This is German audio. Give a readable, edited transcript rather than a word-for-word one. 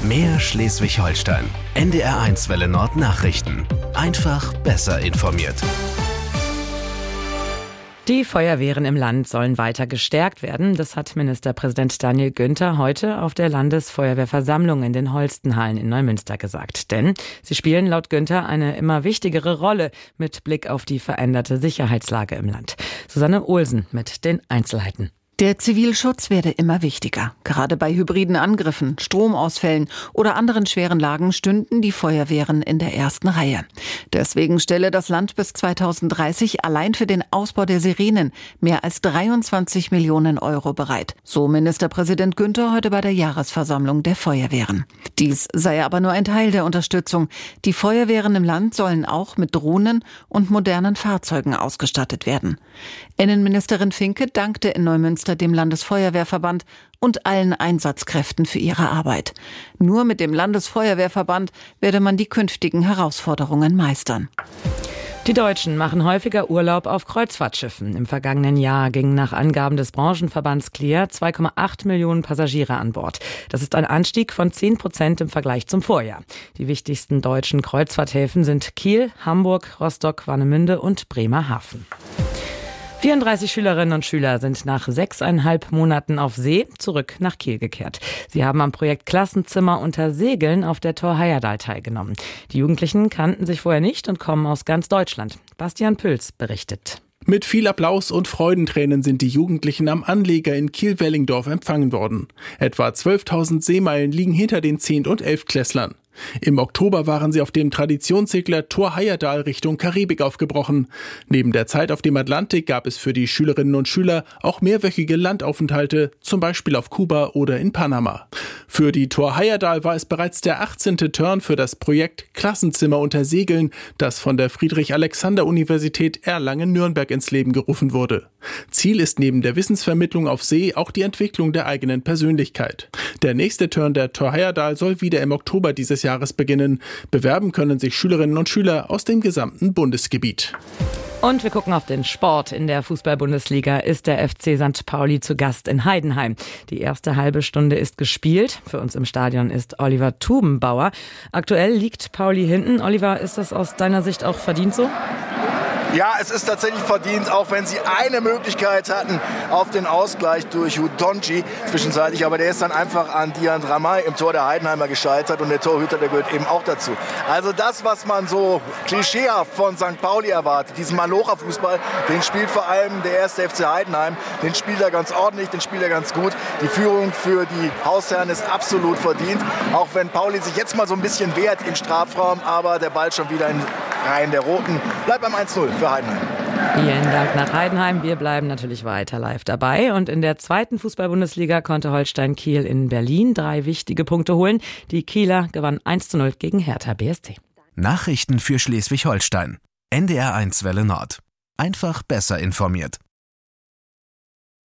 Mehr Schleswig-Holstein. NDR1 Welle Nord Nachrichten. Einfach besser informiert. Die Feuerwehren im Land sollen weiter gestärkt werden. Das hat Ministerpräsident Daniel Günther heute auf der Landesfeuerwehrversammlung in den Holstenhallen in Neumünster gesagt. Denn sie spielen laut Günther eine immer wichtigere Rolle mit Blick auf die veränderte Sicherheitslage im Land. Susanne Olsen mit den Einzelheiten. Der Zivilschutz werde immer wichtiger. Gerade bei hybriden Angriffen, Stromausfällen oder anderen schweren Lagen stünden die Feuerwehren in der ersten Reihe. Deswegen stelle das Land bis 2030 allein für den Ausbau der Sirenen mehr als 23 Millionen Euro bereit. So Ministerpräsident Günther heute bei der Jahresversammlung der Feuerwehren. Dies sei aber nur ein Teil der Unterstützung. Die Feuerwehren im Land sollen auch mit Drohnen und modernen Fahrzeugen ausgestattet werden. Innenministerin Finke dankte in Neumünster dem Landesfeuerwehrverband und allen Einsatzkräften für ihre Arbeit. Nur mit dem Landesfeuerwehrverband werde man die künftigen Herausforderungen meistern. Die Deutschen machen häufiger Urlaub auf Kreuzfahrtschiffen. Im vergangenen Jahr gingen nach Angaben des Branchenverbands CLEAR 2,8 Millionen Passagiere an Bord. Das ist ein Anstieg von 10% im Vergleich zum Vorjahr. Die wichtigsten deutschen Kreuzfahrthäfen sind Kiel, Hamburg, Rostock, Warnemünde und Bremerhaven. 34 Schülerinnen und Schüler sind nach 6,5 Monaten auf See zurück nach Kiel gekehrt. Sie haben am Projekt Klassenzimmer unter Segeln auf der Tor Heyerdahl teilgenommen. Die Jugendlichen kannten sich vorher nicht und kommen aus ganz Deutschland. Bastian Püls berichtet. Mit viel Applaus und Freudentränen sind die Jugendlichen am Anleger in Kiel-Wellingdorf empfangen worden. Etwa 12.000 Seemeilen liegen hinter den 10- und 11-Klässlern. Im Oktober waren sie auf dem Traditionssegler Tor Heyerdahl Richtung Karibik aufgebrochen. Neben der Zeit auf dem Atlantik gab es für die Schülerinnen und Schüler auch mehrwöchige Landaufenthalte, zum Beispiel auf Kuba oder in Panama. Für die Tor Heyerdahl war es bereits der 18. Turn für das Projekt Klassenzimmer unter Segeln, das von der Friedrich-Alexander-Universität Erlangen-Nürnberg ins Leben gerufen wurde. Ziel ist neben der Wissensvermittlung auf See auch die Entwicklung der eigenen Persönlichkeit. Der nächste Turn der Tor Heyerdahl soll wieder im Oktober dieses Jahres beginnen. Bewerben können sich Schülerinnen und Schüler aus dem gesamten Bundesgebiet. Und wir gucken auf den Sport. In der Fußball-Bundesliga ist der FC St. Pauli zu Gast in Heidenheim. Die erste halbe Stunde ist gespielt. Für uns im Stadion ist Oliver Tubenbauer. Aktuell liegt Pauli hinten. Oliver, ist das aus deiner Sicht auch verdient so? Ja, es ist tatsächlich verdient, auch wenn sie eine Möglichkeit hatten auf den Ausgleich durch Hudonji zwischenzeitlich. Aber der ist dann einfach an Dian Dramay im Tor der Heidenheimer gescheitert und der Torhüter, der gehört eben auch dazu. Also das, was man so klischeehaft von St. Pauli erwartet, diesen Malocher-Fußball, den spielt vor allem der erste FC Heidenheim. Den spielt er ganz ordentlich, den spielt er ganz gut. Die Führung für die Hausherren ist absolut verdient. Auch wenn Pauli sich jetzt mal so ein bisschen wehrt im Strafraum, aber der Ball schon wieder in Reihen der Roten. Bleibt beim 1-0 für Heidenheim. Vielen Dank nach Heidenheim. Wir bleiben natürlich weiter live dabei. Und in der zweiten Fußball-Bundesliga konnte Holstein Kiel in Berlin 3 wichtige Punkte holen. Die Kieler gewannen 1:0 gegen Hertha BSC. Nachrichten für Schleswig-Holstein. NDR1 Welle Nord. Einfach besser informiert.